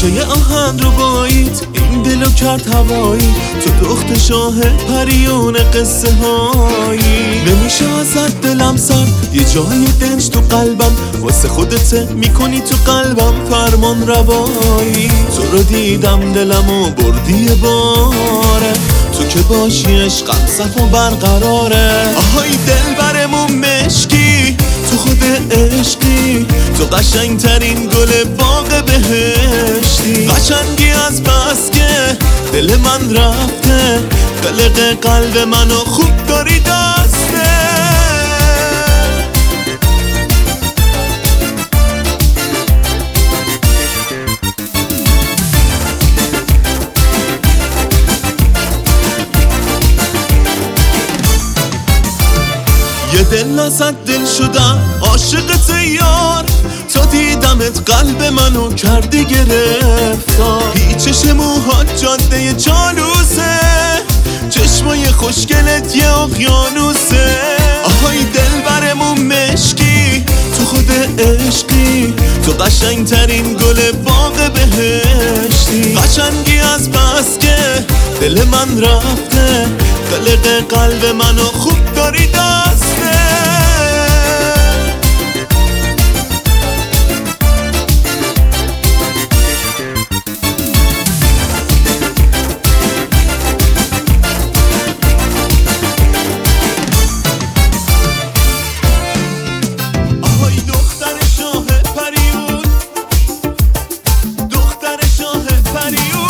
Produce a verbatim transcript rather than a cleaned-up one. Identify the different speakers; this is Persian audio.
Speaker 1: گوشه آهن رو بایید این دلو کرد هوایی، تو دخت شاه پریون قصه هایی. نمیشه ازت دلم سر، یه جای دنج تو قلبم، واسه خودت میکنی تو قلبم فرمان روایی. تو رو دیدم دلمو بردی باره، تو که باشی عشقم صفا برقراره. آهای دل برمون مشکی، تو خود عشقی، تو قشنگ ترین گل باغ بهشتی. قشنگی از بس که دل من رفته، قلق قلب منو خوب داری دسته. یه دل ازت دل شدم عاشقت یار، تا دیدمت قلب منو کردی گرفتار. پیچش موهات جاده جالوسه، چشمای خوشگلت یه اقیانوسه. آهای دل برمون مشکی، تو خود عشقی، تو قشنگ ترین گل باغ بهشتی. قشنگی از بس که دل من رفته، قلق قلب منو خوب داری دسته. آهای دختر شاه پریون، دختر شاه پریون.